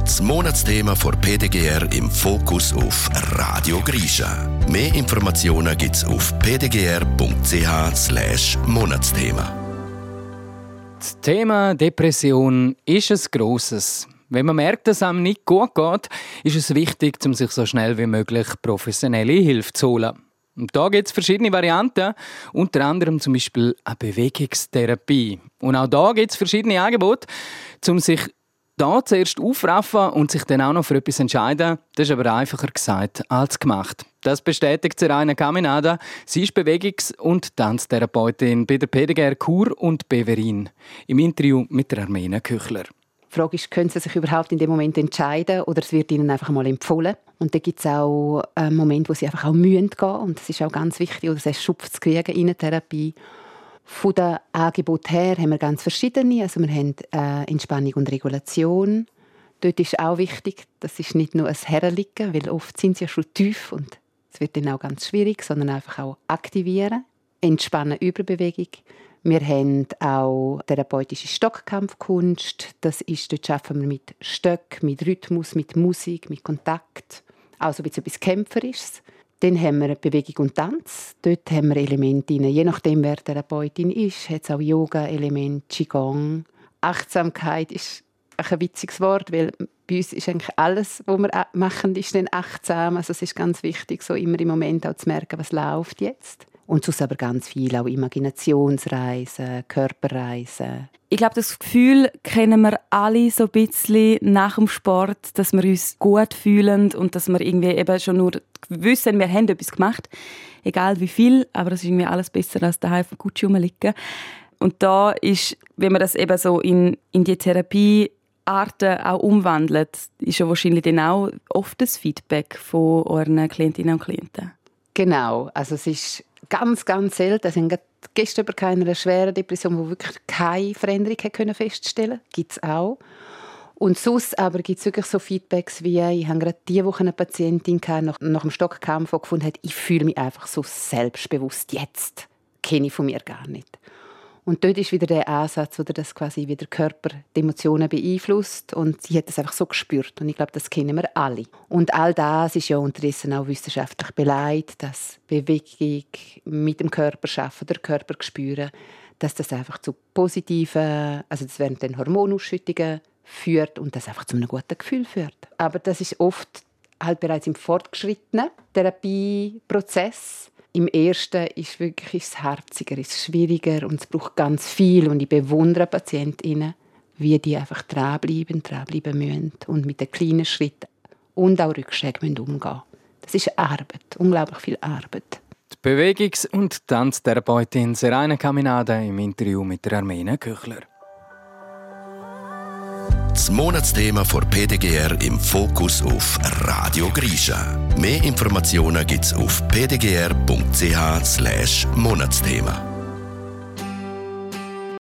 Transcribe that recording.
Das Monatsthema vor PDGR im Fokus auf Radio Grisha. Mehr Informationen gibt's auf pdgr.ch/Monatsthema. Das Thema Depression ist ein grosses. Wenn man merkt, dass es einem nicht gut geht, ist es wichtig, um sich so schnell wie möglich professionelle Hilfe zu holen. Und da gibt es verschiedene Varianten, unter anderem zum Beispiel eine Bewegungstherapie. Und auch da gibt es verschiedene Angebote, um sich da zuerst aufraffen und sich dann auch noch für etwas entscheiden. Das ist aber einfacher gesagt als gemacht. Das bestätigt Seraina Caminada. Sie ist Bewegungs- und Tanztherapeutin bei der PDGR Chur und Beverin. Im Interview mit der Armena Küchler. Die Frage ist, können Sie sich überhaupt in dem Moment entscheiden oder es wird Ihnen einfach mal empfohlen? Und da gibt es auch Momente, wo Sie einfach auch gehen müssen. Und das ist auch ganz wichtig, oder einen Schupf zu kriegen in eine Therapie. Von den Angeboten her haben wir ganz verschiedene. Also wir haben Entspannung und Regulation. Dort ist auch wichtig, das ist nicht nur ein Herrenliegen, weil oft sind sie ja schon tief und es wird dann auch ganz schwierig, sondern einfach auch aktivieren. Entspannen über Bewegung. Wir haben auch therapeutische Stockkampfkunst. Dort arbeiten wir mit Stöcken, mit Rhythmus, mit Musik, mit Kontakt. Also etwas Kämpferisches. Dann haben wir Bewegung und Tanz. Dort haben wir Elemente rein. Je nachdem, wer Therapeutin ist, hat es auch Yoga-Elemente, Qigong. Achtsamkeit ist ein witziges Wort, weil bei uns ist eigentlich alles, was wir machen, ist dann achtsam. Also es ist ganz wichtig, so immer im Moment auch zu merken, was läuft jetzt. Und sonst aber ganz viel, auch Imaginationsreisen, Körperreisen. Ich glaube, das Gefühl kennen wir alle so ein bisschen nach dem Sport, dass wir uns gut fühlen und dass wir irgendwie eben schon nur wissen, wir haben etwas gemacht. Egal wie viel, aber das ist irgendwie alles besser als daheim auf dem Gucci rumliegen. Und da ist, wenn man das eben so in die Therapiearten auch umwandelt, ist ja wahrscheinlich dann auch oft das Feedback von euren Klientinnen und Klienten. Genau, also es ist ganz, ganz selten. Also gestern über einer schweren Depression, die wirklich keine Veränderung feststellen konnte. Gibt es auch. Und sonst aber gibt es wirklich so Feedbacks wie, ich habe gerade diese Woche eine Patientin nach dem Stockkampf, die gefunden hat, ich fühle mich einfach so selbstbewusst jetzt. Kenne ich von mir gar nicht. Und dort ist wieder der Ansatz, oder das quasi wieder Körper die Emotionen beeinflusst und sie hat das einfach so gespürt. Und ich glaube, das kennen wir alle. Und all das ist ja unterdessen auch wissenschaftlich beleidigt, dass Bewegung mit dem Körper arbeiten, der Körper spüren, dass das einfach zu positiven, also das werden dann Hormonausschüttungen führt und das einfach zu einem guten Gefühl führt. Aber das ist oft halt bereits im fortgeschrittenen Therapieprozess. Im ersten ist es herziger, ist schwieriger und es braucht ganz viel. Und ich bewundere Patientinnen, wie die einfach dranbleiben müssen und mit den kleinen Schritten und auch Rückschlägen umgehen müssen. Das ist Arbeit, unglaublich viel Arbeit. Die Bewegungs- und Tanztherapeutin Seraina Caminada im Interview mit der Armena Küchler. Das Monatsthema vor PDGR im Fokus auf Radio Grisha. Mehr Informationen gibt's auf pdgr.ch/Monatsthema.